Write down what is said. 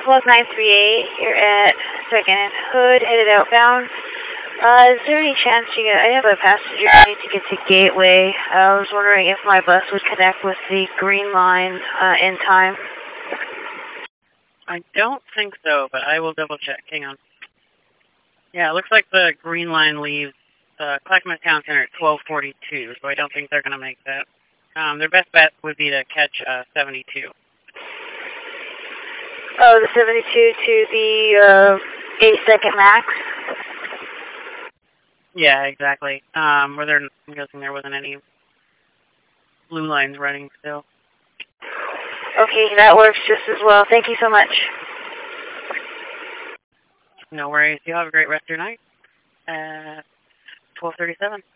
Block 938, you're at 2nd and Hood, headed outbound. Is there any chance I have a passenger I need to get to Gateway. I was wondering if my bus would connect with the Green Line in time. I don't think so, but I will double check. Hang on. Yeah, it looks like the Green Line leaves Clackamas Town Center at 12:42, so I don't think they're going to make that. Their best bet would be to catch 72. Oh, the 72 to the 8-second max? Yeah, exactly. I'm guessing there wasn't any blue lines running still. Okay, that works just as well. Thank you so much. No worries. You have a great rest of your night. 12:37.